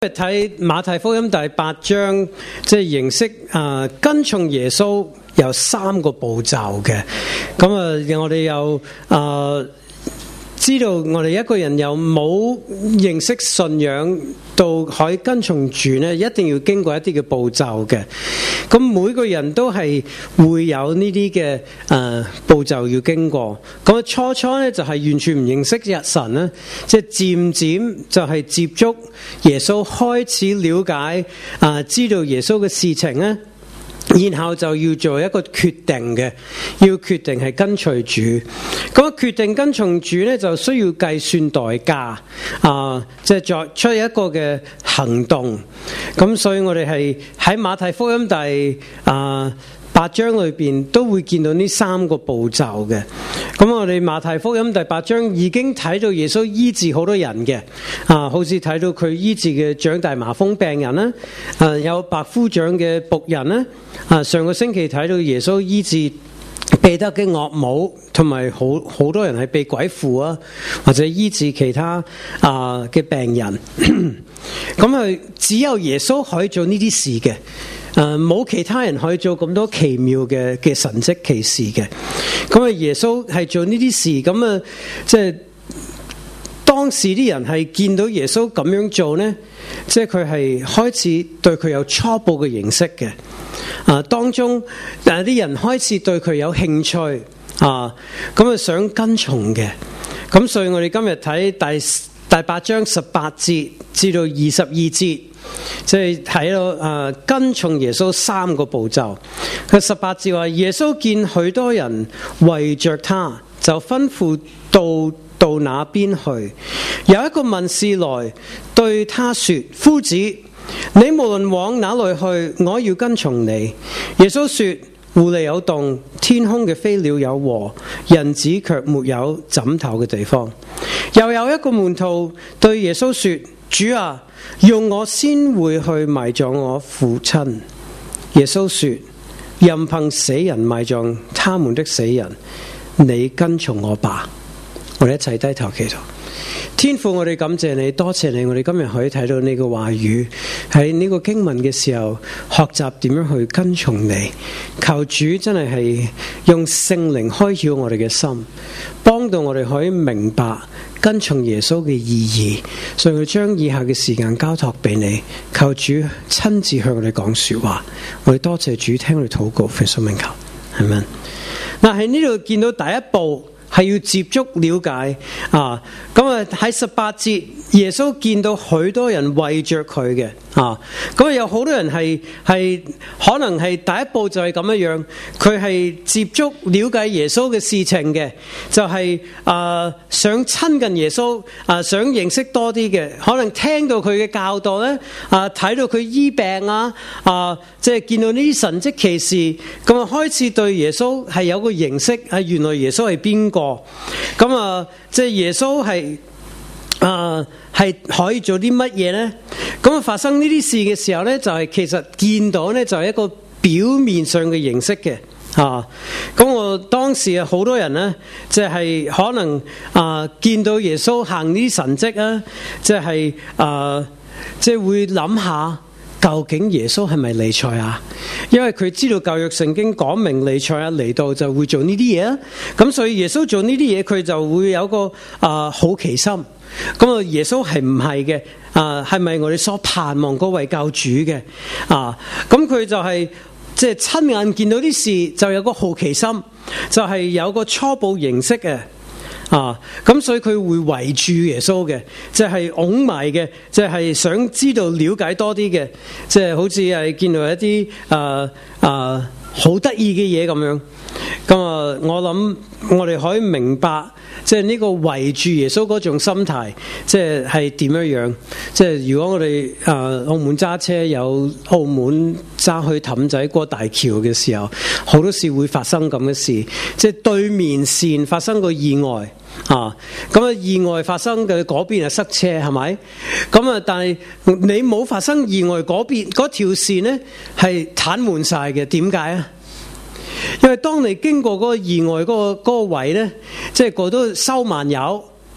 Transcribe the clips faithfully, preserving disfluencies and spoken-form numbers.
睇馬太福音第八章，即係認識啊、呃、跟從耶穌有三個步驟嘅。咁啊，我哋有啊知道我哋一個人有冇認識信仰到可以跟從主呢，一定要經過一啲嘅步驟嘅。咁每個人都係會有呢啲嘅誒步驟要經過。咁初初咧就係完全唔認識日神咧，即係漸漸就係接觸耶穌，開始了解啊、呃，知道耶穌嘅事情咧。然後就要做一個決定嘅，要決定係跟隨主。咁決定跟從主咧，就需要計算代價啊，即係作出一個嘅行動。咁所以我哋係喺馬太福音第啊八章裏邊都會見到呢三個步驟嘅。咁我哋馬太福音第八章已經睇到耶穌醫治好多人嘅，啊，好似睇到佢醫治嘅長大麻風病人啦，啊，有百夫長嘅僕人啦，啊，上個星期睇到耶穌醫治彼得嘅岳母，同埋好好多人係被鬼附啊，或者醫治其他啊嘅病人。咁啊，只有耶穌可以做呢啲事嘅。誒，冇其他人可以做咁多奇妙嘅嘅神蹟奇事嘅。咁啊，耶穌係做呢啲事，咁啊，即係當時啲人係見到耶穌咁樣做呢，即係佢係開始對佢有初步嘅認識嘅。啊，當中誒啲人開始對佢有興趣啊，咁啊想跟從嘅。咁所以我哋今日睇第第八章十八節至到二十二節。即係睇到誒跟從耶穌三個步驟。佢十八節話，耶穌見許多人圍着他，就吩咐到到那邊去。有一個文士來對他說：夫子，你無論往哪裏去，我要跟從你。耶穌說：狐狸有洞，天空嘅飛鳥有窩，人子卻沒有枕頭嘅地方。又有一個門徒對耶穌說：主啊，用我先回去埋葬我父親。耶穌說：任憑死人埋葬他們的死人，你跟從我吧。我哋一齊低頭祈禱。天父，我哋感謝你，多謝你，我哋今日可以睇到呢個話語，喺呢個經文嘅時候學習點樣去跟從你。求主真係係用聖靈開竅我哋嘅心，幫到我哋可以明白跟從耶穌嘅意義。所以我將以下嘅時間交託俾你，求主親自向我哋講說話。我哋多謝主聽我哋禱告，奉主名求，係咪？嗱，喺呢度見到第一步係要接觸了解啊。咁啊喺十八節，耶穌見到許多人圍着佢嘅啊。咁啊有好多人係係可能係第一步就係咁樣樣，佢係接觸了解耶穌嘅事情嘅，就係、是、啊想親近耶穌啊，想認識多啲嘅，可能聽到佢嘅教導咧啊，睇到佢醫病啊啊，即係見到呢啲神蹟奇事，咁啊開始對耶穌係有個認識啊，原來耶穌係邊個？咁啊，即係耶穌係啊，係可以做啲乜嘢呢？咁啊，發生呢啲事嘅時候呢，就係、是、其實見到呢，就係一個表面上嘅認識嘅啊。咁我當時啊，好多人呢，即係可能啊，見到耶穌行呢啲神蹟啊，即係啊，即係會諗下。究竟耶穌係咪彌賽亞？因為佢知道舊約聖經講明彌賽亞嚟到就會做呢啲嘢啊，咁所以耶穌做呢啲嘢，佢就會有個啊、呃、好奇心。咁啊，耶穌係唔係嘅？啊，係咪我哋所盼望嗰位救主嘅？啊，咁佢就係即係親眼見到啲事，就有個好奇心，就係、是、有個初步認識嘅。啊，咁所以佢會圍住耶穌嘅，即係擁埋嘅，即係想知道了解多啲嘅，即係好似係見到一啲誒誒好得意嘅嘢咁樣。咁啊，我諗我哋可以明白，即係呢個圍住耶穌嗰種心態，即係係點樣樣。即係如果我哋誒澳門揸車有澳門揸去氹仔過大橋嘅時候，好多時會發生咁嘅事，即係對面線發生個意外。啊，咁啊意外發生嘅嗰邊係塞車，係咪？咁啊，但係你冇發生意外嗰邊嗰條線呢係癱瘓晒嘅，點解啊？因為當你經過嗰個意外嗰、嗰個、嗰個位呢，即係個都收慢油，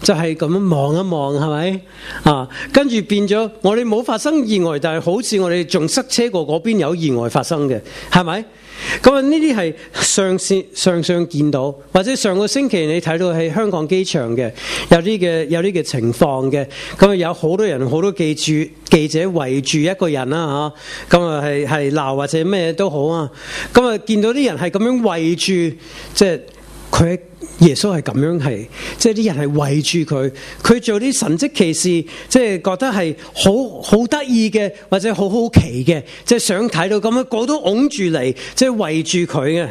就係咁樣望一望，係咪啊？跟住變咗，我哋冇發生意外，但係好似我哋仲塞車過嗰邊有意外發生嘅，係咪？咁啊，呢啲係上線上上見到，或者上個星期你睇到喺香港機場嘅有啲嘅有啲嘅情況嘅，咁啊有好多人好多記住記者圍住一個人啦嚇，咁啊係係鬧或者咩都好啊，咁啊見到啲人係咁樣圍住，即係佢耶穌係咁樣係，即係啲人係圍住佢，佢做啲神蹟奇事，即係覺得係好好得意嘅，或者好好奇嘅，即係想睇到咁樣，個都擁住嚟，即係圍住佢嘅。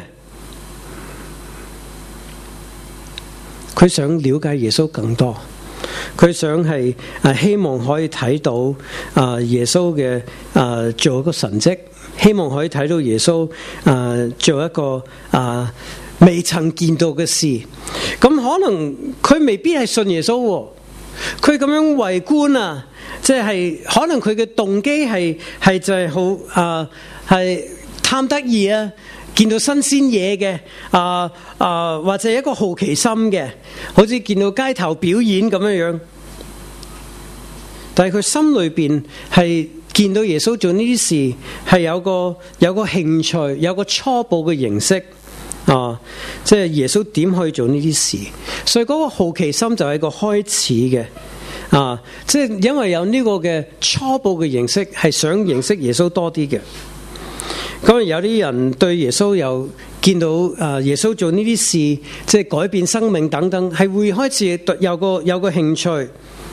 佢想了解耶穌更多，佢想係誒希望可以睇到啊耶穌嘅誒做一個神蹟，希望可以睇到耶穌誒做一個啊。未曾見到嘅事，咁可能佢未必係信耶穌，佢咁樣圍觀啊，即係可能佢嘅動機係係就係好啊，係貪得意啊，見到新鮮嘢嘅啊啊，或者一個好奇心嘅，好似見到街頭表演咁樣樣，但係佢心裏邊係見到耶穌做呢啲事，係有個有個興趣，有個初步嘅認識。啊，即係耶穌點可以做呢啲事，所以嗰個好奇心就係個開始嘅。啊，即係因為有呢個嘅初步嘅認識，係想認識耶穌多啲嘅。咁有啲人對耶穌又見到啊，耶穌做呢啲事，即係改變生命等等，係會開始有個有個興趣。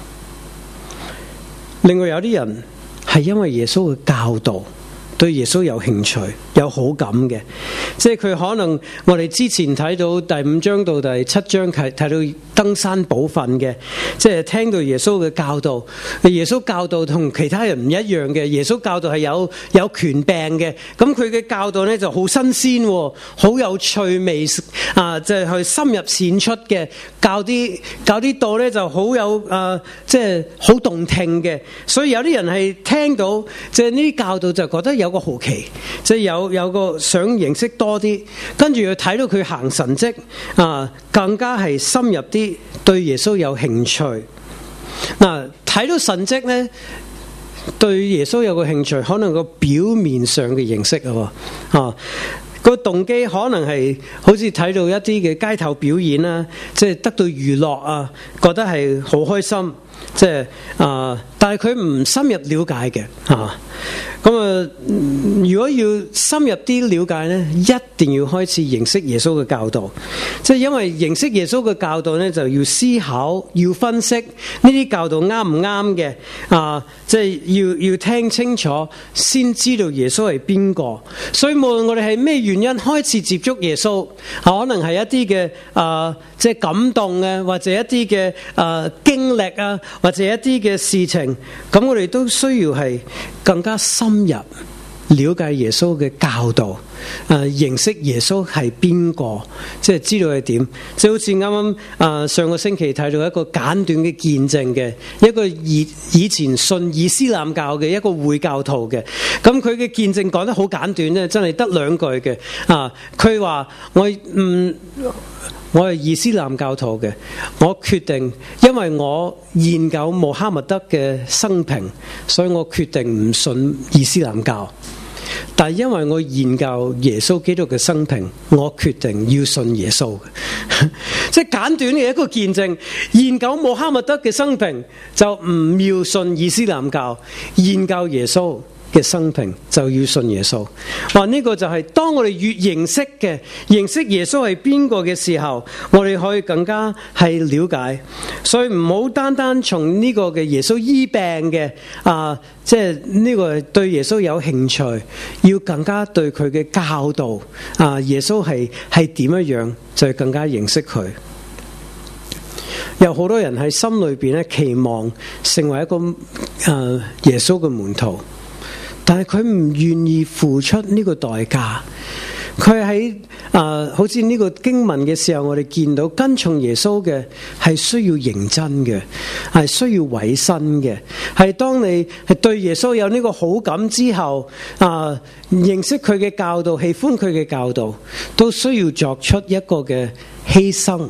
另外有啲人係因為耶穌嘅教導，對耶穌有興趣、有好感嘅，即係佢可能我哋之前睇到第五章到第七章睇睇到登山寶訓嘅，即係聽到耶穌嘅教導。耶穌教導同其他人唔一樣嘅，耶穌教導係有有權柄嘅，咁佢嘅教導呢就好新鮮，好有趣味啊！即係去深入淺出嘅，教啲教啲道呢就好有啊，即係好動聽嘅。所以有啲人係聽到即係呢啲教導就覺得有個好奇，即係有有個想認識多啲，跟住又睇到佢行神蹟啊，更加係深入啲，對耶穌有興趣。嗱，睇到神蹟咧，對耶穌有個興趣，可能個表面上嘅認識啊，啊，個動機可能係好似睇到一啲嘅街頭表演啦，即係得到娛樂啊，覺得係好開心，即係啊，但係佢唔深入了解嘅啊。咁啊，如果要深入啲了解呢，一定要開始認識耶穌嘅教導。即係因為認識耶穌嘅教導呢，就要思考、要分析呢啲教導啱唔啱嘅啊！即係要要聽清楚，先知道耶穌係邊個。所以無論我哋係咩原因開始接觸耶穌，可能係一啲嘅啊，即係感動啊，或者一啲嘅啊經歷啊，或者一啲嘅事情，咁我哋都需要係更加深入了解耶穌嘅教導，誒、啊，認識耶穌係邊個，即係知道係點。即係好似啱啱誒上個星期睇到一個簡短嘅見證嘅，一個以以前信伊斯蘭教嘅一個會教徒嘅，咁佢嘅見證講得好簡短咧，真係得兩句嘅。啊，佢話我唔。嗯我係伊斯蘭教徒嘅，我決定，因為我研究穆罕默德嘅生平，所以我決定唔信伊斯蘭教。但係因為我研究耶穌基督嘅生平，我決定要信耶穌。即係簡短嘅一個見證，研究穆罕默德嘅生平就唔要信伊斯蘭教，研究耶穌嘅生平就要信耶穌。話呢個就係當我哋越認識嘅，認識耶穌係邊個嘅時候，我哋可以更加係了解。所以唔好單單從呢個嘅耶穌醫病嘅啊，即係呢個對耶穌有興趣，要更加對佢嘅教導啊，耶穌係係點樣樣，就係更加認識佢。有好多人喺心裏邊咧期望成為一個誒、啊、耶穌嘅門徒。但係佢唔願意付出呢個代價，佢喺啊，好似呢個經文嘅時候，我哋見到跟從耶穌嘅係需要認真嘅，係需要委身嘅，係當你係對耶穌有呢個好感之後啊，認識佢嘅教導，喜歡佢嘅教導，都需要作出一個嘅犧牲，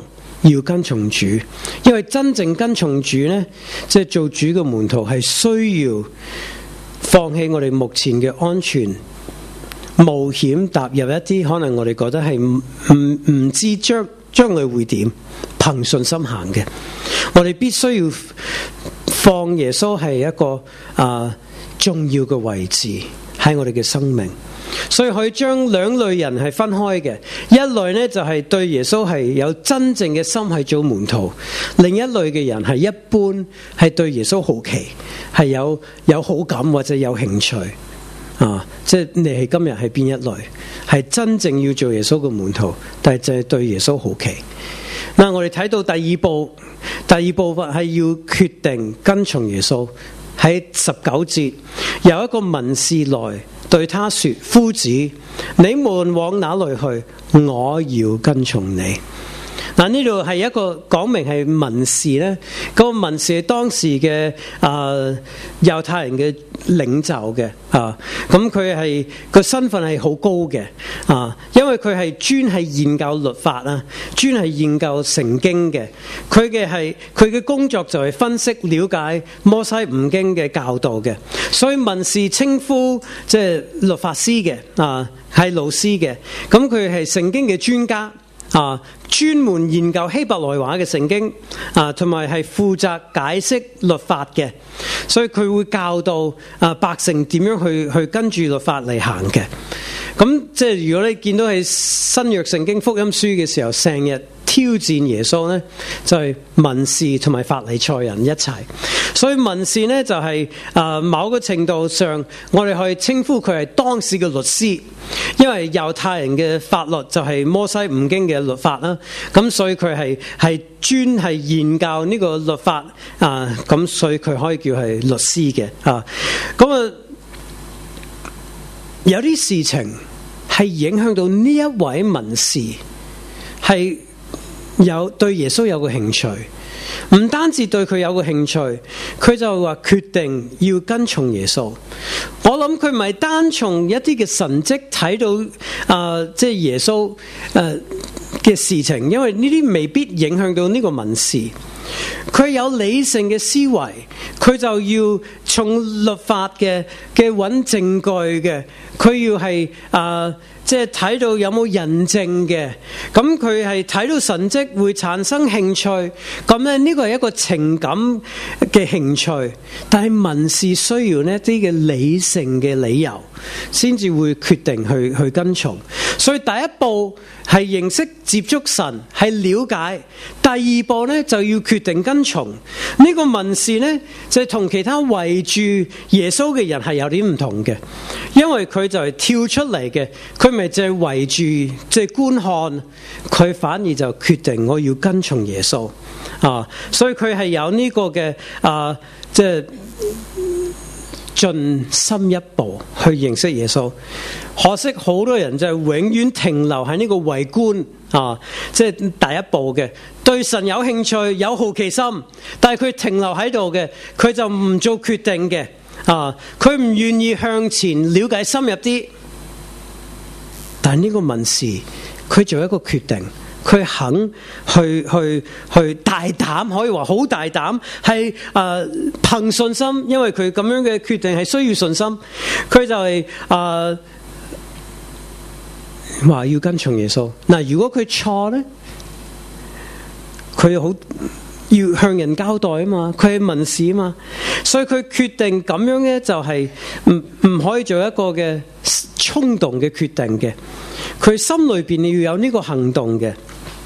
要跟從主，因為真正跟從主呢，即係做主嘅門徒係需要放棄我哋目前嘅安全，冒險踏入一啲可能我哋覺得係唔唔唔知將將來會點，憑信心行嘅。我哋必須要放耶穌係一個啊、呃、重要嘅位置喺我哋嘅生命。所以可以將兩類人係分開嘅，一類呢就係對耶穌係有真正嘅心係做門徒，另一類嘅人係一般係對耶穌好奇，係有有好感或者有興趣啊。即係你係今日係邊一類？係真正要做耶穌嘅門徒，但係就係對耶穌好奇。嗱，我哋睇到第二步，第二部分係要決定跟從耶穌。喺十九節，有一個文士來對他說：夫子，你們往哪裏去？我要跟從你。嗱，呢度係一個講明係文士咧，嗰、那個文士係當時嘅啊猶太人嘅領袖嘅啊，咁佢係個身份係好高嘅啊，因為佢係專係研究律法啦，專係研究聖經嘅。佢嘅係佢嘅工作就係分析了解摩西五經嘅教導嘅，所以文士稱呼即係律法師嘅啊，係老師嘅，咁佢係聖經嘅專家。啊，專門研究希伯來話嘅聖經啊，同埋係負責解釋律法嘅，所以佢會教導啊百姓點樣去去跟住律法嚟行嘅。咁即係如果你見到喺新約聖經福音書嘅時候，成日挑戰耶穌呢，就係、是、文士同埋法利賽人一齊。所以文士呢，就係、是、啊、呃、某個程度上，我哋可以稱呼佢係當時嘅律師，因為猶太人嘅法律就係摩西五經嘅律法啦。咁所以佢係係專係研究呢個律法啊，咁所以佢可以叫係律師嘅啊。咁啊，有啲事情係影響到呢一位文士係有對耶穌有個興趣，唔單止對佢有個興趣，佢就話決定要跟從耶穌。我諗佢唔係單從一啲嘅神蹟睇到啊、呃，即係耶穌誒嘅事情，因為呢啲未必影響到呢個文士。佢有理性嘅思維，佢就要從律法嘅嘅揾證據嘅，佢要係啊。呃即係睇到有冇印證嘅，咁佢係睇到神蹟會產生興趣，咁咧呢個係一個情感嘅興趣，但係文士需要呢啲嘅理性嘅理由，先至會決定去去跟從。所以第一步係認識接觸神，係了解；第二步呢就要決定跟從。呢、這個文士呢就同其他圍住耶穌嘅人係有啲唔同嘅，因為佢就係跳出嚟嘅，佢咪就係圍住即係觀看，佢反而就決定我要跟從耶穌啊！所以佢係有呢個嘅啊，即係進深一步去認識耶穌。可惜好多人就係永遠停留喺呢個圍觀啊，即係第一步嘅，對神有興趣、有好奇心，但係佢停留喺度嘅，佢就唔做決定嘅啊，佢唔願意向前了解深入啲。但係呢個文士，佢做一個決定，佢肯去去去大膽，可以話好大膽，係誒憑信心，因為佢咁樣嘅決定係需要信心，佢就係誒話要跟從耶穌。嗱，如果佢錯咧，佢好要向人交代啊嘛，佢係文士啊嘛，所以佢決定咁樣咧就係唔唔可以做一個嘅衝動嘅決定嘅，佢心裏邊你要有呢個行動嘅，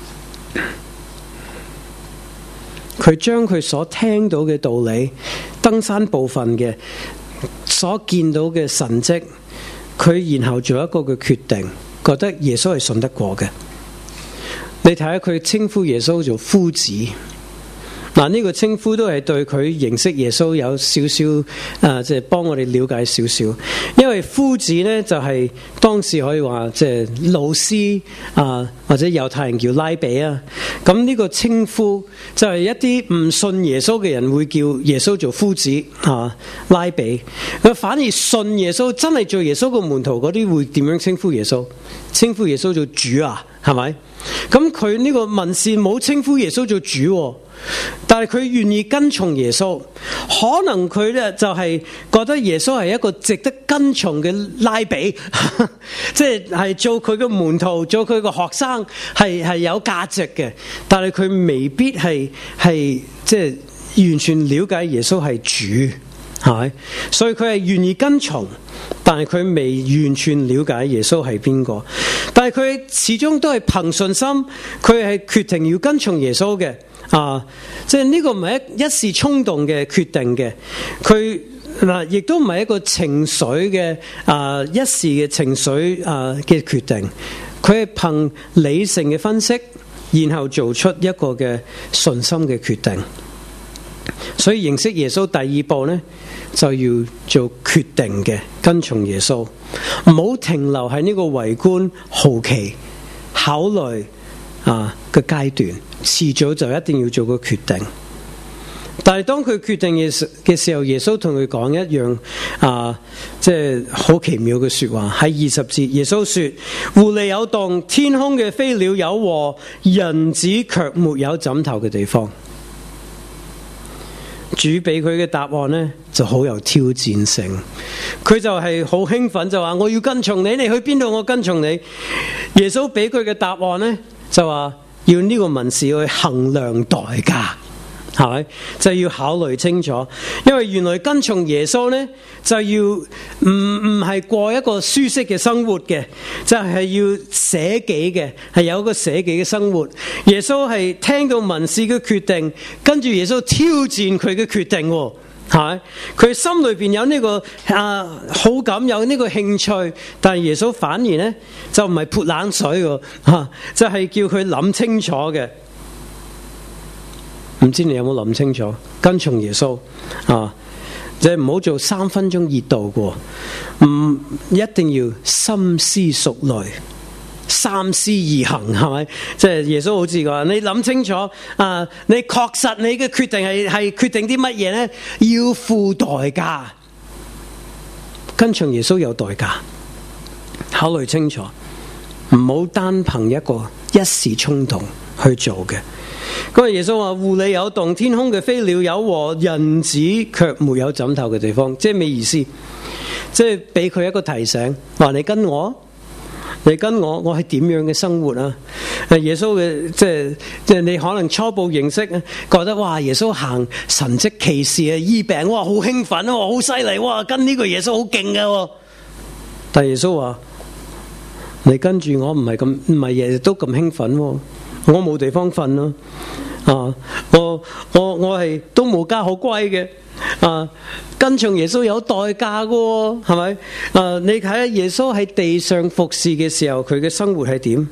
佢將佢所聽到嘅道理，登山部分嘅所見到嘅神蹟，佢然後做一個嘅決定，覺得耶穌係信得過嘅。你睇下佢稱呼耶穌做夫子。嗱，呢個稱呼都係對佢認識耶穌有少少啊，即係幫我哋了解少少。因為夫子呢，就係、是、當時可以話即係老師啊，或者猶太人叫拉比啊。咁呢個稱呼就係一啲唔信耶穌嘅人會叫耶穌做夫子啊，拉比。佢反而信耶穌真係做耶穌個門徒嗰啲會點樣稱呼耶穌？稱呼耶穌做主啊？ 係咪？咁佢呢個文士冇稱呼耶穌做主，但係佢願意跟從耶穌，可能佢咧就係覺得耶穌係一個值得跟從嘅拉比，即係係做佢嘅門徒，做佢嘅學生，係係有價值嘅。但係佢未必係係即係完全了解耶穌係主，係咪？所以佢係願意跟從。但係佢未完全了解耶穌係邊個，但係佢始終都係憑信心，佢係決定要跟從耶穌嘅啊！即係呢個唔係一一時衝動嘅決定嘅，佢嗱亦都唔係一個情緒嘅啊一時嘅情緒啊嘅決定，佢係憑理性嘅分析，然後做出一個嘅信心嘅決定。所以認識耶穌第二步呢，就要做決定嘅跟從耶穌，唔好停留喺呢個圍觀、好奇、考慮啊嘅階段，遲早就一定要做個決定。但係當佢決定嘅時候，耶穌同佢講一樣啊，即係好奇妙嘅說話。喺二十節，耶穌說：狐狸有洞，天空嘅飛鳥有窩，人子卻沒有枕頭嘅地方。主俾佢嘅答案呢，就好有挑戰性，佢就係好興奮，就話我要跟從你，你去邊度我跟從你。耶穌俾佢嘅答案呢，就話要呢個文士去衡量代價，係咪？就要考慮清楚，因為原來跟從耶穌呢，就要唔唔係過一個舒適嘅生活嘅，就係要捨己嘅，係有一個捨己嘅生活。耶穌係聽到文士嘅決定，跟住耶穌挑戰佢嘅決定，係咪？佢心裏邊有呢個啊好感，有呢個興趣，但係耶穌反而呢，就唔係潑冷水嘅，吓就係叫佢諗清楚嘅。唔知你有冇諗清楚？跟從耶穌啊，即係唔好做三分鐘熱度嘅，唔一定要深思熟慮、三思而行，係咪？即係耶穌好似話：你諗清楚啊，你確實你嘅決定係係決定啲乜嘢呢？要付代價。跟從耶穌有代價，考慮清楚，唔好單憑一個一時衝動去做嘅。嗰個耶穌話：狐狸有洞，天空嘅飛鳥有窩，人子卻沒有枕頭嘅地方。即係咩意思？即係俾佢一個提醒，話你跟我，你跟我，我係點樣嘅生活啊？耶穌嘅即係即係你可能初步認識，覺得哇，耶穌行神蹟奇事啊，醫病，哇，好興奮啊，好犀利，哇，跟呢個耶穌好勁㗎。但係耶穌話：你跟住我唔係咁，唔係日日都咁興奮。我冇地方瞓咯，啊！我我我係都冇家好歸嘅，啊！跟從耶穌有代價嘅，係咪？啊！你睇下耶穌喺地上服侍嘅時候，佢嘅生活係點？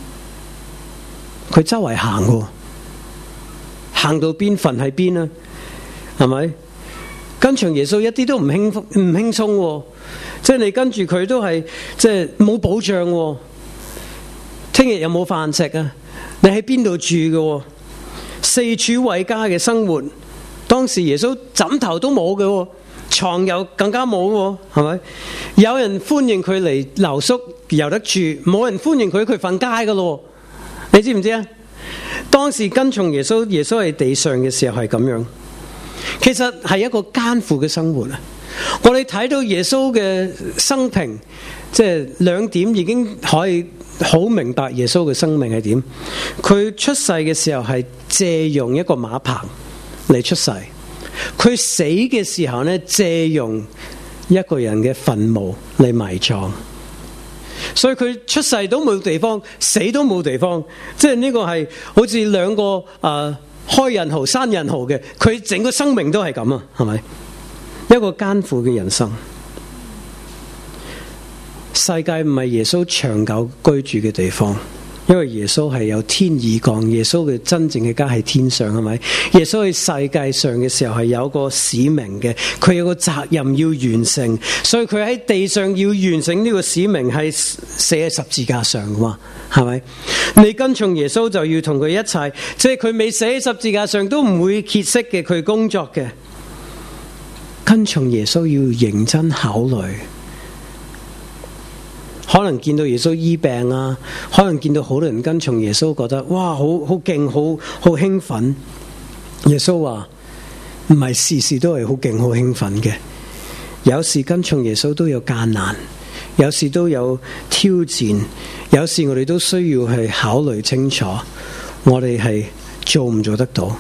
佢周圍行嘅，行到邊瞓喺邊啊？係咪？跟從耶穌一啲都唔輕唔輕鬆，即係你跟住佢都係即係冇保障。聽日有冇飯食啊？你喺邊度住嘅？四處為家嘅生活，當時耶穌枕頭都冇嘅，床又更加冇，係咪？有人歡迎佢嚟留宿，有得住；冇人歡迎佢，佢瞓街噶咯。你知唔知啊？當時跟從耶穌，耶穌喺地上嘅時候係咁樣，其實係一個艱苦嘅生活啊！我哋睇到耶穌嘅生平，即係兩點已經可以好明白耶穌嘅生命係點。佢出世嘅時候係借用一個馬棚嚟出世，佢死嘅時候呢，借用一個人嘅墳墓嚟埋葬。所以佢出世都冇地方，死都冇地方。即係呢個係好似兩個誒、呃、開人豪山人豪嘅，佢整個生命都係咁啊，係咪？一個艱苦嘅人生。世界唔係耶穌長久居住嘅地方，因為耶穌係有天意降，耶穌嘅真正嘅家係天上，係咪？耶穌喺世界上嘅時候係有個使命嘅，佢有個責任要完成，所以佢喺地上要完成呢個使命係死喺十字架上噶嘛，係咪？你跟從耶穌就要同佢一齊，即係佢未死喺十字架上都唔會歇息嘅，佢工作嘅。跟從耶穌要認真考慮， 可能見到耶穌醫病啊，可能見到好多人跟從耶穌，覺得哇，好好勁，好好興奮。耶穌話唔係事事都係好勁好興奮嘅，有時跟從耶穌都有艱難，有時都有挑戰，有時我哋都需要去考慮清楚，我哋係做唔做得到。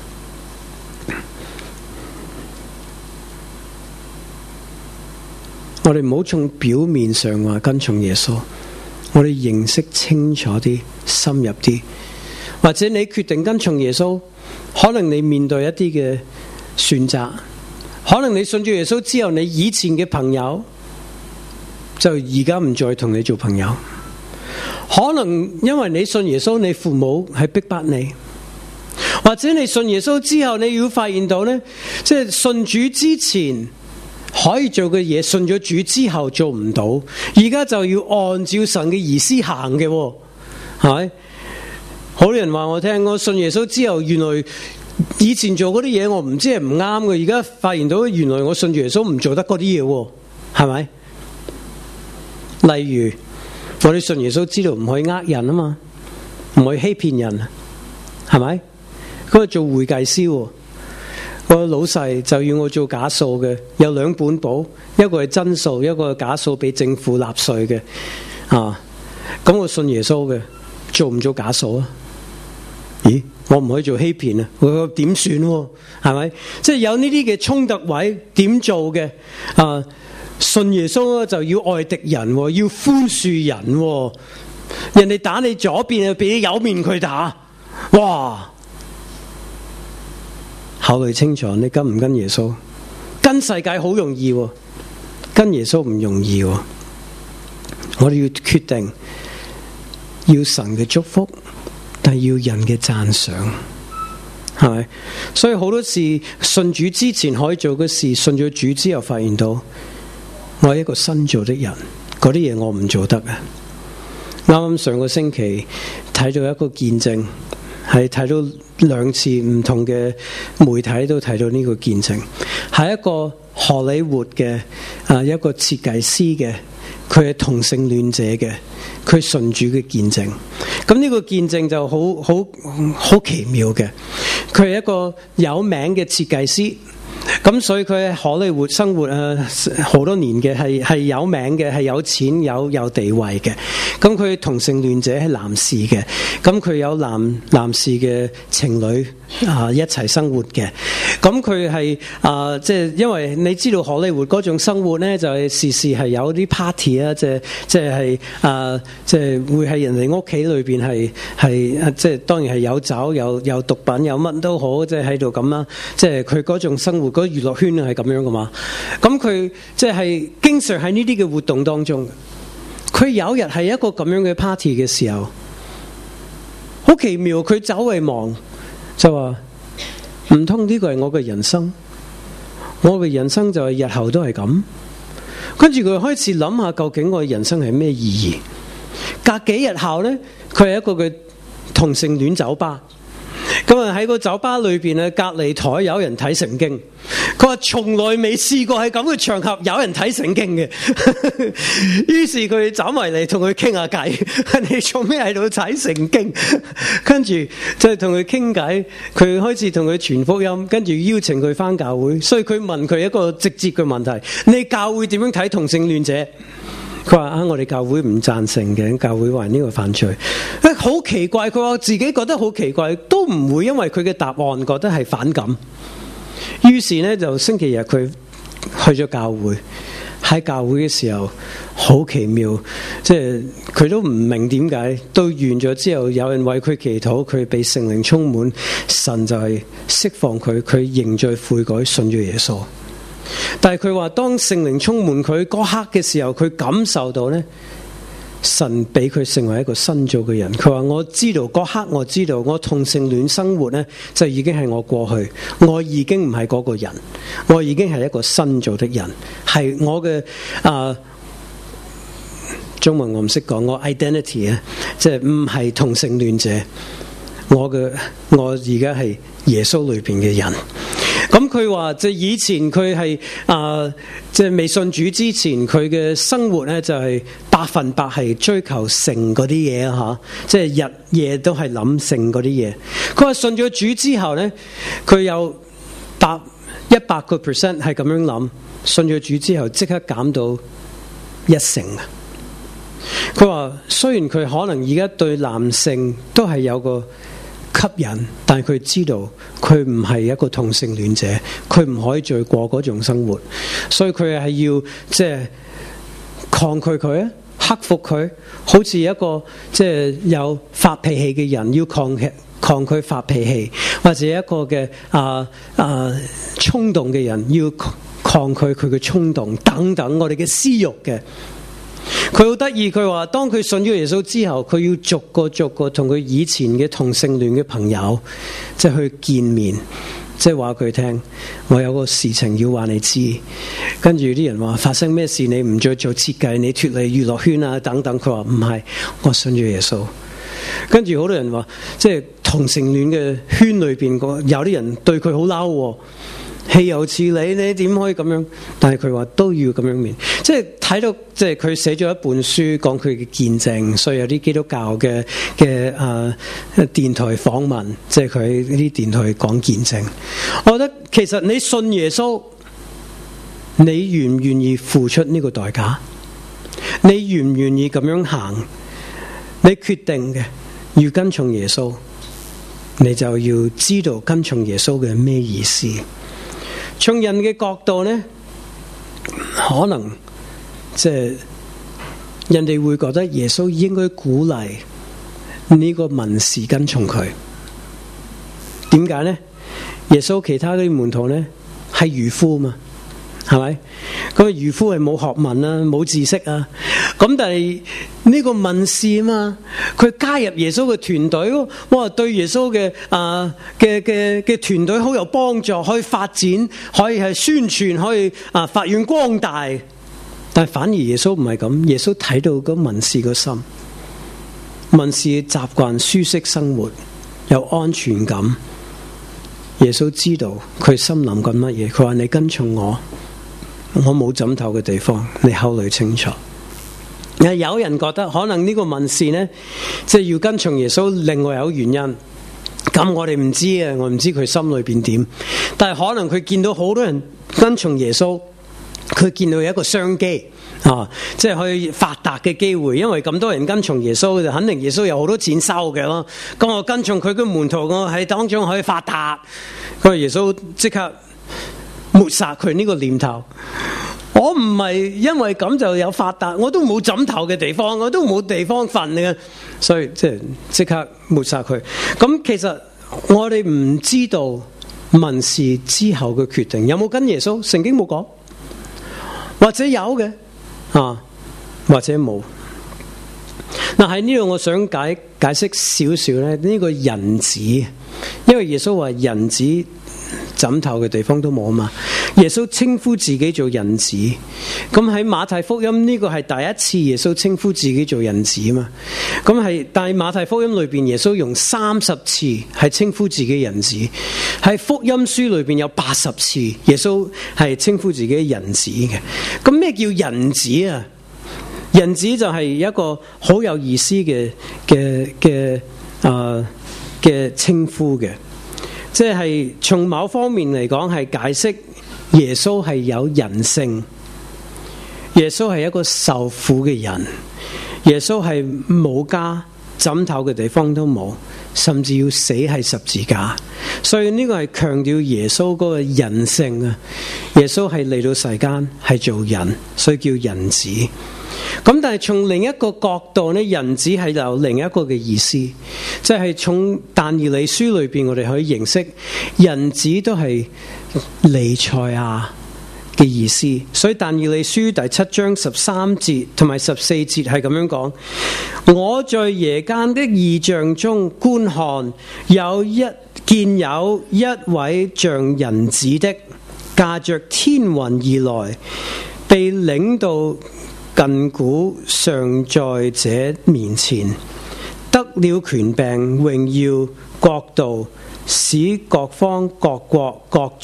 我哋唔好從表面上話跟從耶穌，我哋認識清楚啲，深入啲。或者你決定跟從耶穌，可能你面對一啲嘅選擇，可能你信咗耶穌之後，你以前嘅朋友就而家唔再同你做朋友。可能因為你信耶穌，你父母係逼迫你，或者你信耶穌之後，你要發現到呢，即係信主之前可以做嘅嘢，信咗主之後做唔到，而家就要按照神嘅意思行嘅，係咪？好多人話我聽，我信耶穌之後，原來以前做嗰啲嘢我唔知係唔啱嘅，而家發現到原來我信耶穌唔做得嗰啲嘢，係咪？例如我哋信耶穌知道唔可以呃人啊嘛，唔可以欺騙人，係咪？嗰個做會計師，個老細就要我做假數嘅，有兩本簿，一個係真數，一個係假數俾政府納稅嘅，啊，咁我信耶穌嘅，做唔做假數啊？咦，我唔可以做欺騙啊，我點算？係咪？即係有呢啲嘅衝突位，點做嘅？啊，信耶穌就要愛敵人，要寬恕人，人哋打你左邊就俾你右面佢打，哇！考慮清楚，你跟唔跟耶穌？跟世界好容易，跟耶穌唔容易。我哋要決定要神嘅祝福，但係要人嘅讚賞，係咪？所以好多事信主之前可以做嘅事，信咗主之後發現到我係一個新造的人，嗰啲嘢我唔做得嘅。啱啱上個星期睇到一個見證，係睇到兩次唔同嘅媒體都睇到呢個見證，係一個荷里活嘅啊一個設計師嘅，佢係同性戀者嘅，佢信主嘅見證。咁呢個見證就好好好奇妙嘅，佢係一個有名嘅設計師。咁所以佢喺荷里活生活啊好多年嘅，係係有名嘅，係有錢有有地位嘅。咁佢同性戀者係男士嘅，咁佢有男男士嘅情侶啊一齊生活嘅。咁佢係啊即係因為你知道荷里活嗰種生活咧，就係時時係有啲 party 啊，即係即係啊即係會喺人哋屋企裏邊係係即係當然係有酒有有毒品有乜都好，即係喺度咁啦。即係佢嗰種生活。嗰娛樂圈係咁樣噶嘛？咁佢即係經常喺呢啲嘅活動當中。佢有日係一個咁樣嘅 party 嘅時候，好奇妙。佢走嚟望就話：唔通呢個係我嘅人生？我嘅人生就係日後都係咁。跟住佢開始諗下，究竟我嘅人生係咩意義？隔幾日後呢，佢係一個嘅同性戀酒吧。咁啊喺個酒吧裏邊咧，隔離台有人睇聖經。佢話從來未試過喺咁嘅場合有人睇聖經嘅。於是佢走埋嚟同佢傾下偈。你做咩喺度睇聖經？跟住就同佢傾偈。佢開始同佢傳福音，跟住邀請佢返教會。所以佢問佢一個直接嘅問題：你教會點樣睇同性戀者？佢話啊，我哋教會唔贊成嘅，教會話呢個犯罪。誒，好奇怪，佢話自己覺得好奇怪，都唔會因為佢嘅答案覺得係反感。於是呢，就星期日佢去咗教會，喺教會嘅時候好奇妙，即係佢都唔明點解。到完咗之後，有人為佢祈禱，佢被聖靈充滿，神就係釋放佢，佢認罪悔改，信咗耶穌。但係佢話當聖靈充滿佢嗰刻嘅時候，佢感受到呢，神俾佢成為一個新造嘅人。佢話我知道嗰刻，我知道我同性戀生活呢，就已經係我過去，我已經唔係嗰個人，我已經係一個新造的人，係我嘅啊、呃、中文我唔識講，我 identity 啊，即係唔係同性戀者，我嘅我而家係耶穌裏邊嘅人。 咁佢話即係以前佢係啊，即係未信主之前，佢嘅生活咧就係百分百係追求性嗰啲嘢啊吓，即係日夜都係諗性嗰啲嘢。佢話信咗主之後咧，佢有百一百個 percent 係咁樣諗，信咗主之後即刻減到一成啊！佢話雖然佢可能而家對男性都係有個吸引，但係佢知道佢唔係一個同性戀者，佢唔可以再過嗰種生活，所以佢係要即係抗拒佢啊，克服佢，好似一個即係有發脾氣嘅人要抗拒抗拒發脾氣，或者一個嘅啊啊衝動嘅人要抗拒佢嘅衝動等等，我哋嘅私欲嘅。佢好得意，佢話當佢信咗耶穌之後，佢要逐個逐個同佢以前嘅同性戀嘅朋友即係去見面，即係話佢聽，我有個事情要話你知。跟住啲人話發生咩事，你唔再做設計，你脫離娛樂圈啊等等。佢話唔係，我信咗耶穌。跟住好多人話，即係同性戀嘅圈裏邊有啲人對佢好嬲，豈有此理，你點可以咁樣？但係佢話都要咁樣面，即係睇到即係佢寫咗一本書講佢嘅見證，所以有啲基督教嘅嘅誒電台訪問，即係佢呢啲電台講見證。我覺得其實你信耶穌，你願唔願意付出呢個代價？你願唔願意咁樣行？你決定嘅要跟從耶穌，你就要知道跟從耶穌嘅咩意思。從人嘅角度呢，可能即係人哋會覺得耶穌應該鼓勵呢個文士跟從佢。點解呢？耶穌其他啲門徒呢係漁夫嘛，係咪？嗰個漁夫係冇學問啊，冇知識啊。咁但係呢個文士嘛，佢加入耶穌嘅團隊，哇！對耶穌嘅啊嘅嘅嘅團隊好有幫助，可以發展，可以係宣傳，可以啊發揚光大。但係反而耶穌唔係咁，耶穌睇到個文士個心，文士習慣舒適生活，有安全感。耶穌知道佢心諗緊乜嘢，佢話你跟從我，我冇枕頭嘅地方，你考慮清楚。有人覺得可能呢個文士呢，即係要跟從耶穌，另外有原因。咁我哋唔知啊，我唔知佢心裏邊點。但係可能佢見到好多人跟從耶穌，佢見到有一個商機啊，即係可以發達嘅機會。因為咁多人跟從耶穌，就肯定耶穌有好多錢收嘅咯。咁我跟從佢嘅門徒，我喺當中可以發達。咁耶穌即刻抹殺佢呢個念頭。我唔係因為咁就有發達，我都冇枕頭嘅地方，我都冇地方瞓嘅，所以即係即刻抹殺佢。咁其實我哋唔知道文士之後嘅決定有冇跟耶穌，聖經冇講，或者有嘅啊，或者冇。嗱喺呢度我想解解釋少少咧，呢個人子，因為耶穌話人子枕頭嘅地方都冇啊嘛，耶穌稱呼自己做人子。咁喺馬太福音呢個係第一次耶穌稱呼自己做人子啊嘛。咁係但係馬太福音裏邊耶穌用三十次係稱呼自己人子，喺福音書裏邊有八十次耶穌係稱呼自己人子嘅。咁咩叫人子啊？人子就係一個好有意思嘅嘅嘅啊嘅稱呼嘅。即係從某方面嚟講，係解釋耶穌係有人性，耶穌係一個受苦嘅人，耶穌係冇家，枕頭嘅地方都冇，甚至要死喺十字架。所以呢個係強調耶穌嗰個人性啊！耶穌係嚟到世間係做人，所以叫人子。咁但係從另一個角度呢，人子係有另一個嘅意思，即係從但以理書裏邊我哋可以認識人子都係彌賽亞嘅意思。所以但以理書第七章十三節同埋十四節係咁樣講：我在夜間的異象中觀看，有一見有一位像人子的駕着天雲而來，被領到近古上在者面前，得了權柄、榮耀、國度，使各方、各國、各族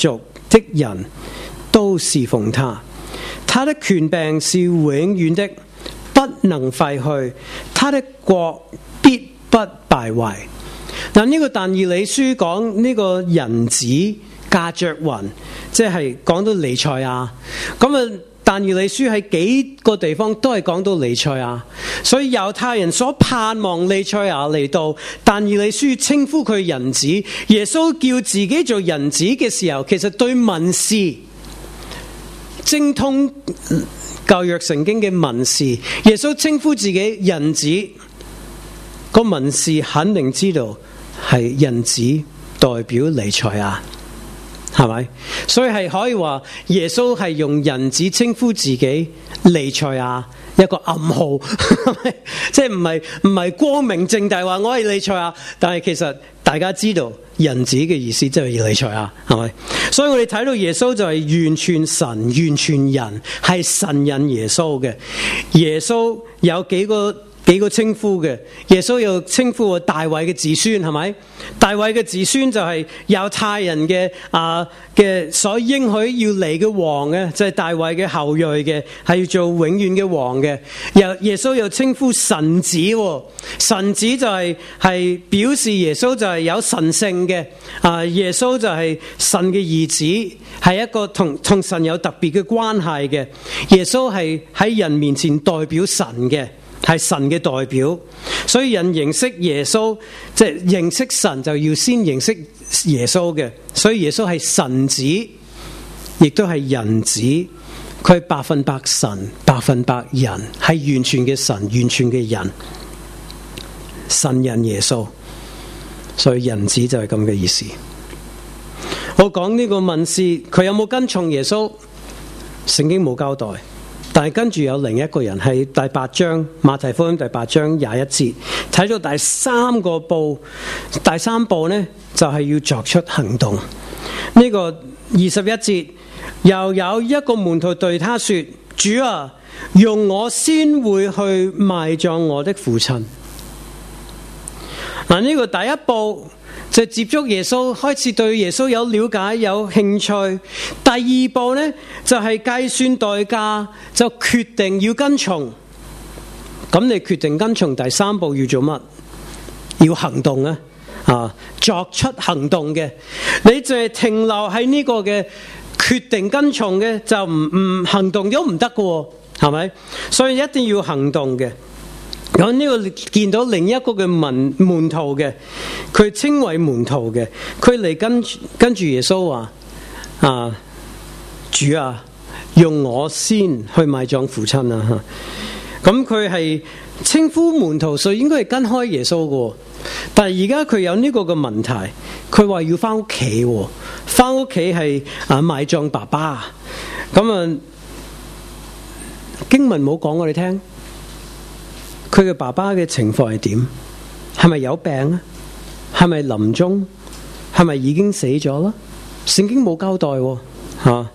的人都侍奉他。他的權柄是永遠的，不能廢去，他的國必不敗壞。嗱，呢個但以理書講呢個人子駕着雲，即係講到彌賽亞。咁啊，但以理書喺幾個地方都係講到彌賽亞，所以猶太人所盼望彌賽亞嚟到，但以理書稱呼佢人子。耶穌叫自己做人子嘅時候，其實對文士精通舊約聖經嘅文士，耶穌稱呼自己人子，個文士肯定知道係人子代表彌賽亞，係咪？所以係可以話耶穌係用人子稱呼自己彌賽亞，一個暗號，即係唔係唔係光明正大話我係彌賽亞，但係其實大家知道人子嘅意思即係彌賽亞，係咪？所以我哋睇到耶穌就係完全神完全人，係神引耶穌嘅。耶穌有幾個幾個稱呼嘅，耶穌又稱呼過大衛嘅子孫，係咪？大衛嘅子孫就係猶太人嘅啊嘅所應許要嚟嘅王嘅，就係、是、大衛嘅後裔嘅，係要做永遠嘅王嘅。又耶穌又稱呼神子，神子就係、是、係表示耶穌就係有神性嘅啊，耶穌就係神嘅兒子，係一個同同神有特別嘅關係嘅。耶穌係喺人面前代表神嘅。係神嘅代表，所以人認識耶穌，即係認識神就要先認識耶穌嘅。所以耶穌係神子，亦都係人子，佢係百分百神，百分百人，係完全嘅神，完全嘅人。神人耶穌，所以人子就係咁嘅意思。我講呢個文士，佢有冇跟從耶穌？聖經冇交代。但係跟住有另一個人，係第八章馬太福音第八章廿一節，睇到第三個步，第三步呢就係、是、要作出行動。呢、這個二十一節又有一個門徒對他說：主啊，容我先回去埋葬我的父親。嗱，呢個第一步就接觸耶穌，開始對耶穌有了解有興趣。第二步呢，就係、是、計算代價，就決定要跟從。咁你決定跟從，第三步要做乜？要行動啊！啊，作出行動嘅。你淨係停留喺呢個嘅決定跟從嘅，就唔唔行動都唔得嘅，係咪？所以一定要行動嘅。咁呢個見到另一個嘅門門徒嘅，佢稱為門徒嘅，佢嚟跟跟住耶穌話：啊，主啊，用我先去埋葬父親啊！咁佢係稱呼門徒，所以應該係跟開耶穌嘅。但係而家佢有呢個嘅問題，佢話要翻屋企，翻屋企係啊埋葬爸爸。咁啊，經文冇講我哋聽。佢嘅爸爸嘅情況係點？係咪有病啊？係咪臨終？係咪已經死咗啦？聖經冇交代吓、啊。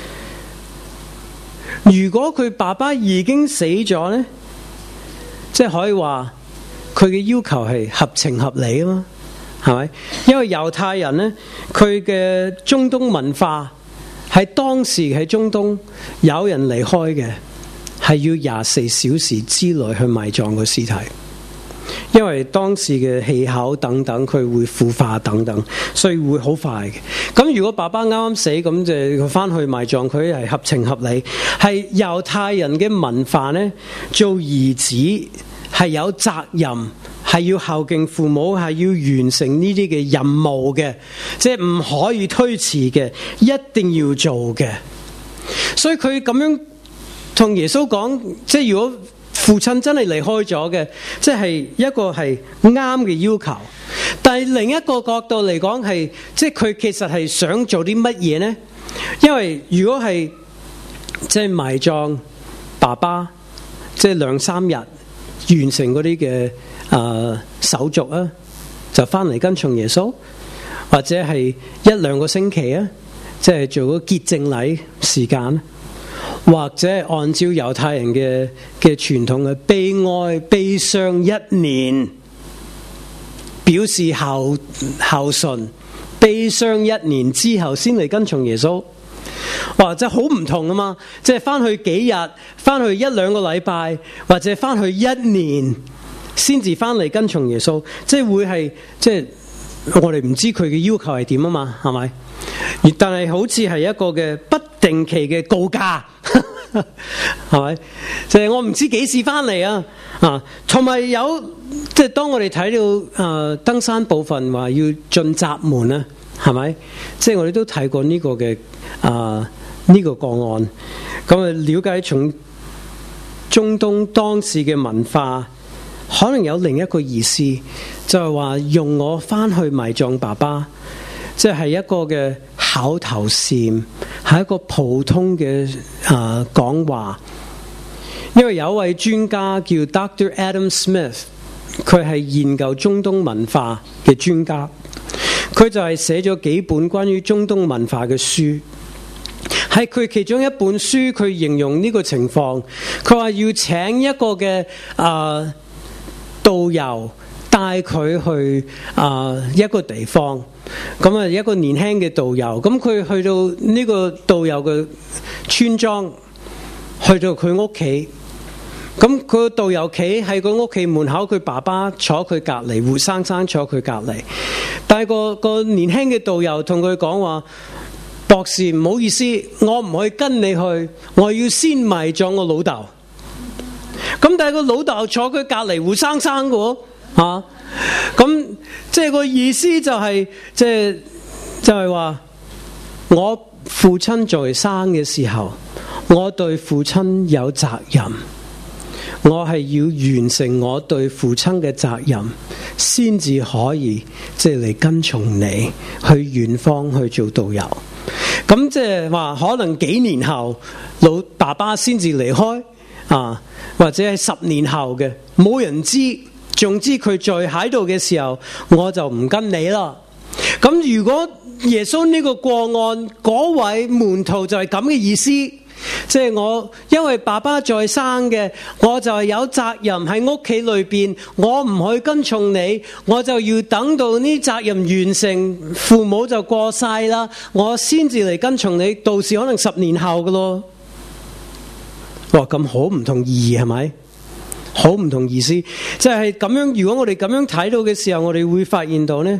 如果佢爸爸已經死咗呢，即係可以話佢嘅要求係合情合理啊嘛，係咪？因為猶太人呢，佢嘅中東文化喺當時喺中東有人離開嘅。係要廿四小時之內去埋葬個屍體，因為當時嘅氣候等等，佢會腐化等等，所以會好快嘅。咁如果爸爸啱啱死，咁就佢翻去埋葬佢係合情合理。係猶太人嘅文化呢，做兒子係有責任，係要孝敬父母，係要完成呢啲嘅任務嘅，即係唔可以推遲嘅，一定要做嘅。所以佢咁樣。同耶穌講，即係如果父親真係離開咗嘅，即係一個係啱嘅要求。但係另一個角度嚟講，係即係佢其實係想做啲乜嘢呢？因為如果係即係埋葬爸爸，即係兩三日完成嗰啲嘅誒手續啊，就翻嚟跟從耶穌，或者係一兩個星期啊，即係做個潔淨禮時間。或者按照猶太人嘅嘅傳統嘅悲哀悲傷一年，表示孝孝順， 悲傷一年之後先嚟跟從耶穌。哇！真係好唔同啊嘛，即係翻去幾日，翻去一兩個禮拜，或者翻去一年先至翻嚟跟從耶穌，即係會係即係我哋唔知佢嘅要求係點啊嘛，係咪？而但係好似係一個嘅不定期嘅告假，係咪？就係、是、我唔知幾時翻嚟啊！啊，同埋有即係當我哋睇到誒、呃、登山部分話要進閘門啊，係咪？即係我哋都睇過呢個嘅啊呢個個案，咁啊了解從中東當時嘅文化，可能有另一個意思，就係、是、話用我翻去埋葬爸爸，即係一個嘅口頭禪，係一個普通嘅啊講話。因為有一位專家叫 Doctor Adam Smith， 佢係研究中東文化嘅專家，佢就係寫咗幾本關於中東文化嘅書。喺佢其中一本書，佢形容呢個情況，佢話要請一個嘅啊、呃、導遊帶佢去啊、呃、一個地方，咁啊一個年輕嘅導遊，咁佢去到呢個導遊嘅村莊，去到佢屋企。咁佢個導遊企喺佢屋企門口，佢爸爸坐佢隔離，活生生坐佢隔離。但係個個年輕嘅導遊同佢講話：博士，唔好意思，我唔可以跟你去，我要先埋葬我老豆。咁但係個老豆坐佢隔離，活生生嘅喎，咁即係個意思就係即係就係話，我父親在生嘅時候，我對父親有責任。我係要完成我對父親嘅責任，先至可以即係嚟跟從你去遠方去做導遊。咁即係話可能幾年後老爸爸先至離開啊，或者係十年後嘅，冇人知。總之佢在喺度嘅時候，我就唔跟你啦。咁如果耶穌呢個個案嗰位門徒就係咁嘅意思。即係我，因為爸爸在生嘅，我就係有責任喺屋企裏邊，我唔可以跟從你，我就要等到呢責任完成，父母就過晒啦，我先至嚟跟從你，到時可能十年後㗎咯。哇，咁好唔同意義係咪？好唔同意思，即係咁樣。如果我哋咁樣睇到嘅時候，我哋會發現到呢，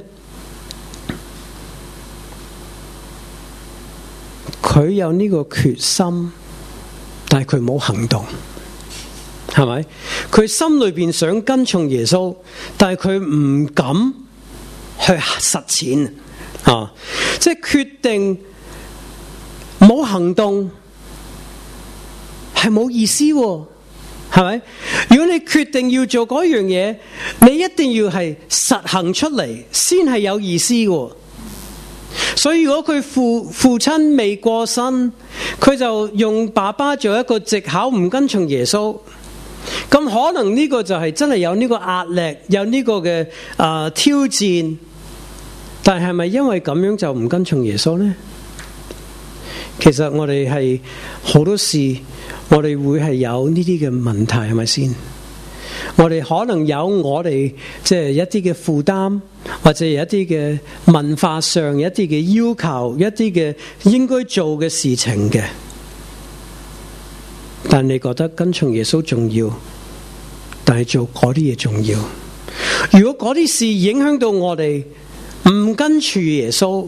佢有呢個決心，但係佢冇行動，係咪？佢心裏邊想跟從耶穌，但係佢唔敢去實踐啊！即係決定冇行動，係冇意思喎，係咪？如果你決定要做嗰樣嘢，你一定要係實行出嚟，先係有意思喎。所以如果佢父父親未過身，佢就用爸爸做一個藉口，唔跟從耶穌，咁可能呢個就係真係有呢個壓力，有呢個嘅啊、呃、挑戰。但係咪因為咁樣就唔跟從耶穌呢？其實我哋係好多事，我哋會係有呢啲嘅問題，係咪先？我哋可能有我哋即係一啲嘅負擔，或者有一啲嘅文化上一啲嘅要求，一啲嘅應該做嘅事情嘅。但你覺得跟從耶穌重要，但係做嗰啲嘢重要。如果嗰啲事影響到我哋唔跟隨耶穌，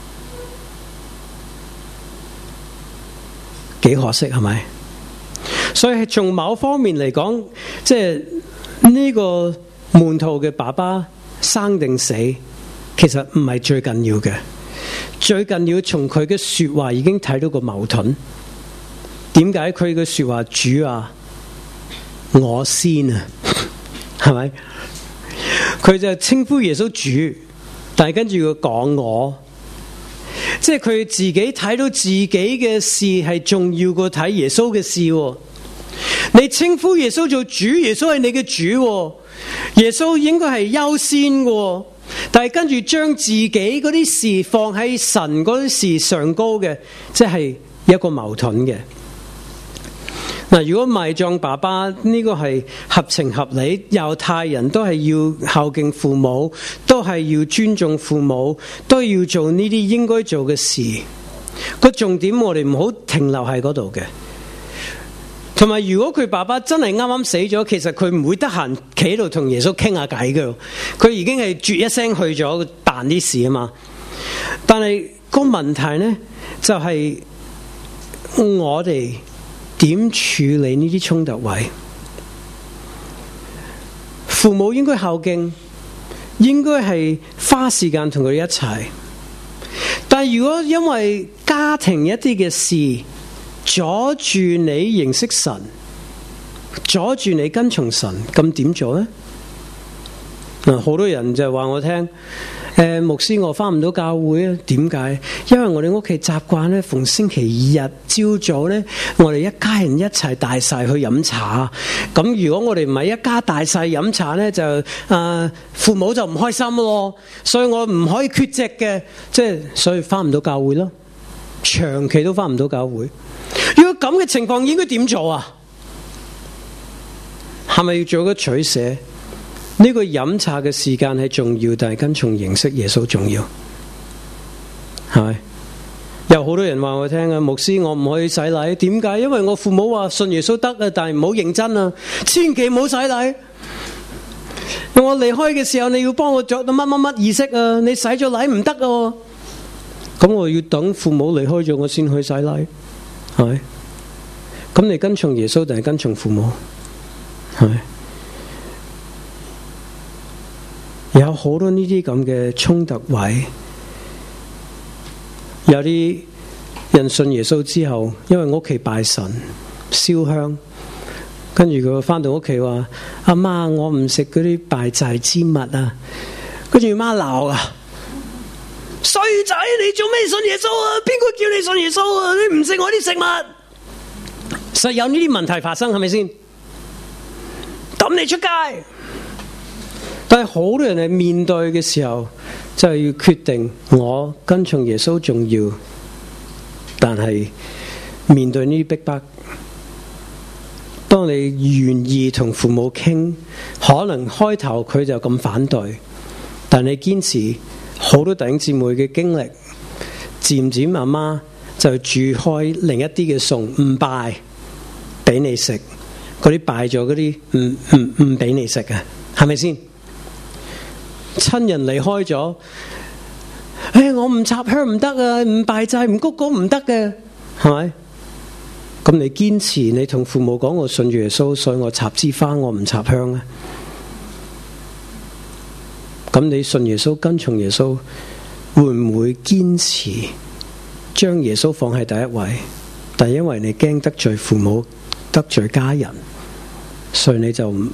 幾可惜係咪？所以從某方面嚟講，即係呢個門徒嘅爸爸生定死，其實唔係最緊要嘅。最緊要從佢嘅說話已經睇到個矛盾。點解佢嘅說話主啊，我先啊，係咪？佢就稱呼耶穌主，但係跟住佢講我。即係佢自己睇到自己嘅事係重要過睇耶穌嘅事。你稱呼耶穌做主，耶穌係你嘅主，耶穌應該係優先嘅。但係跟住將自己嗰啲事放喺神嗰啲事上高嘅，即係一個矛盾嘅。 嗱，如果埋葬爸爸呢個係合情合理，猶太人都係要孝敬父母，都係要尊重父母，都要做呢啲應該做嘅事。個重點我哋唔好停留喺嗰度嘅。同埋，如果佢爸爸真係啱啱死咗，其實佢唔會得閒企喺度同耶穌傾下偈嘅，佢已經係絕一聲去咗辦啲事啊嘛。但係個問題呢，就係我哋點處理呢啲衝突位？父母應該孝敬，應該係花時間同佢哋一齊。但係如果因為家庭一啲嘅事，阻住你認識神，阻住你跟從神，咁點做呢？嗱，好多人就話我聽，誒，牧師，我返唔到教會啊？點解？因為我哋屋企習慣咧，逢星期日朝早咧，我哋一家人一齊大細去飲茶。咁如果我哋唔係一家大細飲茶咧，就誒、呃、父母就唔開心咯。所以我唔可以缺席嘅，即係所以返唔到教會咯，長期都返唔到教會。如果咁嘅情況，應該點做啊？係咪要做個取捨？呢個飲茶嘅時間係重要，但係跟從認識耶穌重要，係咪？有好多人話我聽啊，牧師，我唔可以洗禮，點解？因為我父母話信耶穌得啊，但係唔好認真啊，千祈唔好洗禮。我離開嘅時候，你要幫我做到乜乜乜儀式啊，你洗咗禮唔得啊。咁我要等父母離開咗，我先去洗禮，係咪？咁你跟從耶穌定係跟從父母？係咪？有好多呢啲咁嘅衝突位，有啲人信耶穌之後，因為屋企拜神燒香，跟住佢返到屋企話：阿媽，我唔食嗰啲拜祭之物啊！跟住媽鬧啊！衰仔，你做咩信耶穌啊？邊個叫你信耶穌啊？你唔食我啲食物，實有呢啲問題發生，係咪先？抌你出街！但係好多人係面對嘅時候，就係要決定我跟從耶穌重要，但係面對呢啲逼迫，當你願意同父母傾，可能開頭佢就咁反對，但你堅持，好多弟兄姊妹嘅經歷，漸漸媽媽就煮開另一啲嘅餸，唔拜俾你食，嗰啲拜咗嗰啲唔唔唔俾你食嘅，係咪先？親人離開咗，誒、哎，我唔插香唔得啊，唔拜祭唔鞠躬唔得嘅，係咪？咁你堅持，你同父母講我信耶穌，所以我插支花，我唔插香啊。咁你信耶穌，跟從耶穌，會唔會堅持將耶穌放喺第一位？但因為你驚得罪父母、得罪家人，所以你就唔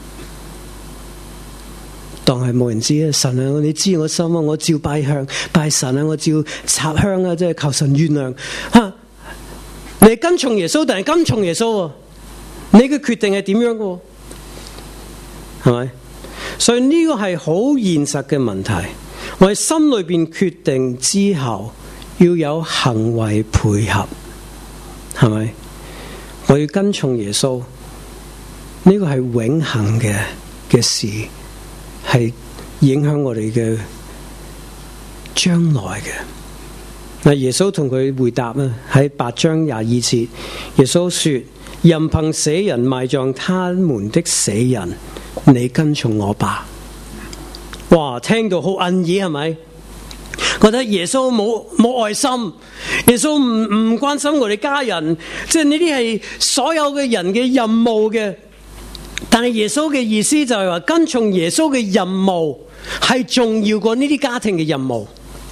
當係冇人知啊！神啊，你知我心啊，我照拜香拜神啊，我照插香啊，即係求神原諒吓。你跟從耶穌定係跟從耶穌啊？你嘅決定係點樣嘅？係咪？所以呢個係好現實嘅問題。我喺心裏邊決定之後，要有行為配合，係咪？我要跟從耶穌，呢個係永恆嘅嘅事。係影響我哋嘅將來嘅。嗱，耶穌同佢回答啊，喺八章廿二節，耶穌說：任憑死人埋葬他們的死人，你跟從我吧。哇，聽到好哽耳，係咪？覺得耶穌冇冇愛心，耶穌唔唔關心我哋家人，即係呢啲係所有嘅人嘅任務嘅。但係耶穌嘅意思就係話，跟從耶穌嘅任務係重要過呢啲家庭嘅任務。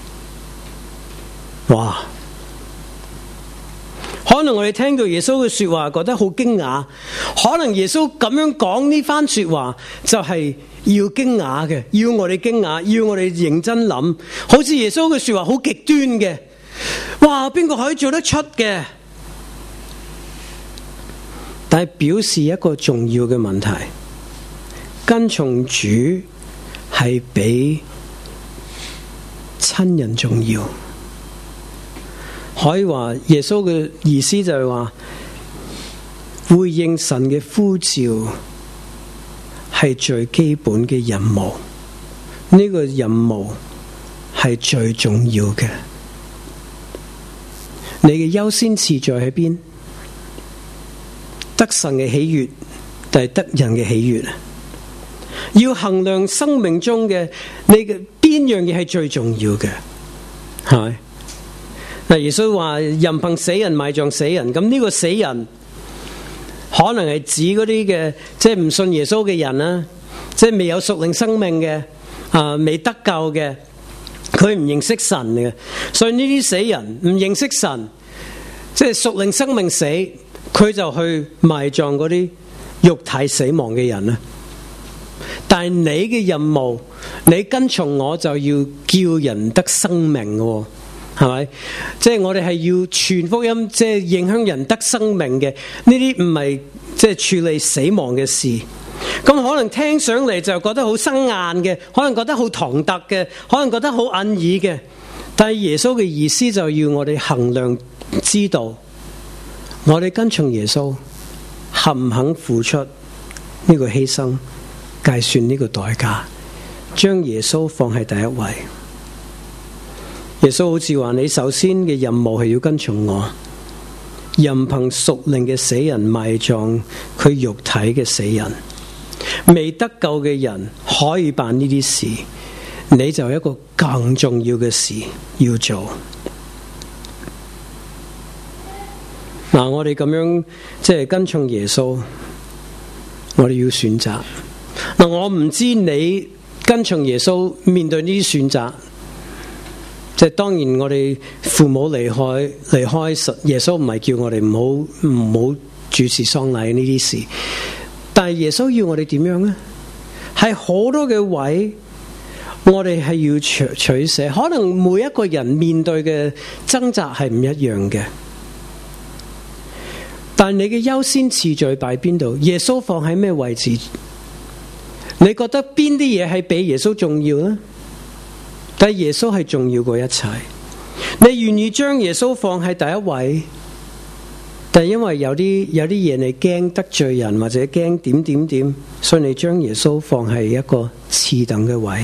哇！可能我哋聽到耶穌嘅說話覺得好驚訝，可能耶穌咁樣講呢番說話就係要驚訝嘅，要我哋驚訝，要我哋認真諗，好似耶穌嘅說話好極端嘅。哇！邊個可以做得出嘅？但係表示一個重要嘅問題，跟從主係比親人重要。可以話耶穌嘅意思就係話， 回應神嘅呼召係最基本嘅任務，呢個任務係最重要嘅。你嘅優先次序喺邊？得神嘅喜悅定係得人嘅喜悅啊？要衡量生命中嘅你嘅邊樣嘢係最重要嘅，係咪？嗱，耶穌話任憑死人埋葬死人，咁呢個死人可能係指嗰啲嘅即係唔信耶穌嘅人啦，即係未有屬靈生命嘅啊，未得救嘅，佢唔認識神嘅，所以呢啲死人唔認識神，即係屬靈生命死，佢就去埋葬嗰啲肉體死亡嘅人啦。但係你嘅任務，你跟從我就要叫人得生命嘅，係咪？即係我哋係要傳福音，即係影響人得生命嘅。呢啲唔係即係處理死亡嘅事。咁可能聽上嚟就覺得好生硬嘅，可能覺得好唐突嘅，可能覺得好隱耳嘅。但係耶穌嘅意思就要我哋衡量，知道我哋跟從耶穌肯唔肯付出呢個犧牲，計算呢個代價，將耶穌放喺第一位。耶穌好似話：你首先嘅任務係要跟從我，任憑屬靈嘅死人埋葬佢肉體嘅死人。未得救嘅人可以辦呢啲事，你就有一個更重要嘅事要做。嗱，我哋咁樣即係跟從耶穌，我哋要選擇。嗱，我唔知你跟從耶穌面對呢啲選擇，即係當然我哋父母離開離開耶穌，唔係叫我哋唔好唔好主持喪禮呢啲事，但係耶穌要我哋點樣呢？係好多嘅位，我哋係要取取捨，可能每一個人面對嘅掙扎係唔一樣嘅。但你嘅優先次序擺邊度？耶穌放喺咩位置？你覺得邊啲嘢係比耶穌重要呢？但係耶穌係重要過一切。你願意將耶穌放喺第一位？但係因為有啲有啲嘢你驚得罪人，或者驚點點點，所以你將耶穌放喺一個次等嘅位。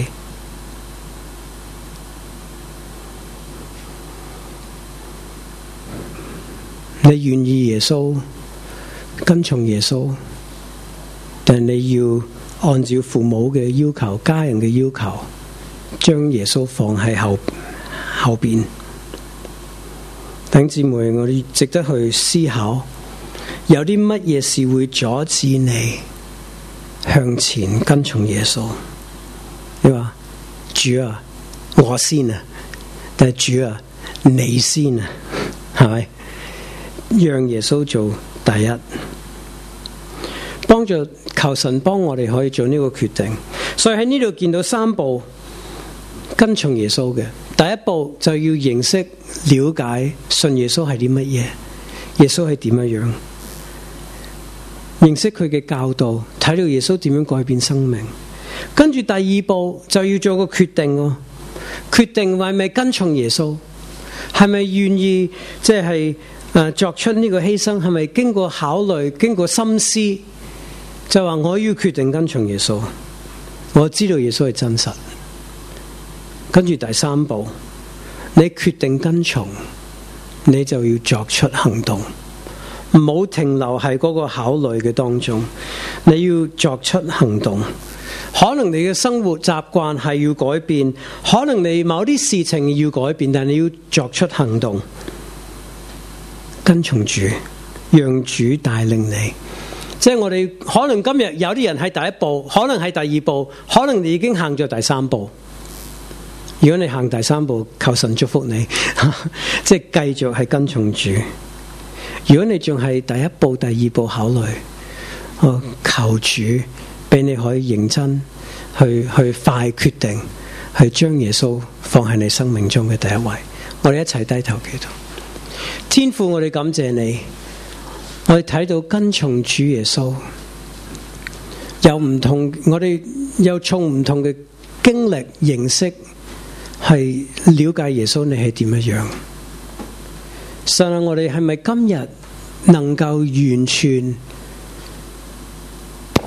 你願意耶穌，跟從耶穌，但你要按照父母嘅要求、家人嘅要求，將耶穌放喺後後邊。弟兄姊妹，我哋值得去思考，有啲乜嘢事會阻止你向前跟從耶穌？你話主啊，我先啊，但係主啊，你先啊，係咪？讓耶穌做第一，幫助求神幫我哋可以做呢個決定。所以喺呢度見到三步跟從耶穌嘅，第一步就要認識、了解、信耶穌係啲乜嘢，耶穌係點樣樣，認識佢嘅教導，睇到耶穌點樣改變生命。跟住第二步就要做個決定喎，決定係咪跟從耶穌，係咪願意即係誒作出呢個犧牲，係咪經過考慮、經過深思，就話我要決定跟從耶穌，我知道耶穌係真實。跟住第三步，你決定跟從，你就要作出行動，唔好停留喺嗰個考慮嘅當中，你要作出行動。可能你嘅生活習慣係要改變，可能你某啲事情要改變，但你要作出行動。跟從主，讓主帶領你。即係我哋可能今日有啲人係第一步，可能係第二步，可能你已經行咗第三步。如果你行第三步，求神祝福你，即係繼續係跟從主。如果你仲係第一步、第二步考慮，哦，求主俾你可以認真去去快決定，去將耶穌放喺你生命中嘅第一位。我哋一齊低頭祈禱。天父，我哋感謝你，我哋睇到跟從主耶穌有唔同，我哋有從唔同嘅經歷認識，係了解耶穌你係點樣樣。神啊，我哋係咪今日能夠完全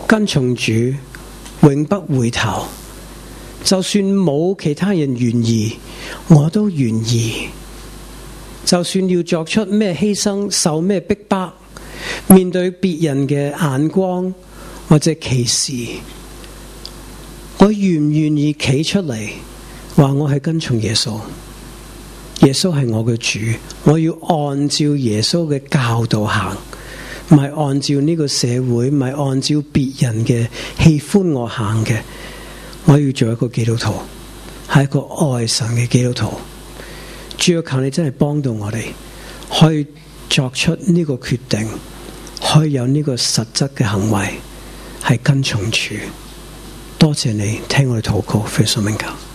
跟從主，永不回頭。就算冇其他人願意，我都願意。就算要作出咩犧牲，受咩逼迫，面對別人嘅眼光或者歧視，我願唔願意企出嚟話我係跟從耶穌？耶穌係我嘅主，我要按照耶穌嘅教導行，唔係按照呢個社會，唔係按照別人嘅喜歡我行嘅。我要做一個基督徒，係一個愛神嘅基督徒。主要求你真係幫到我哋，可以作出呢個決定，可以有呢個實質嘅行為，係跟從主。多謝你聽我哋禱告，非常明確。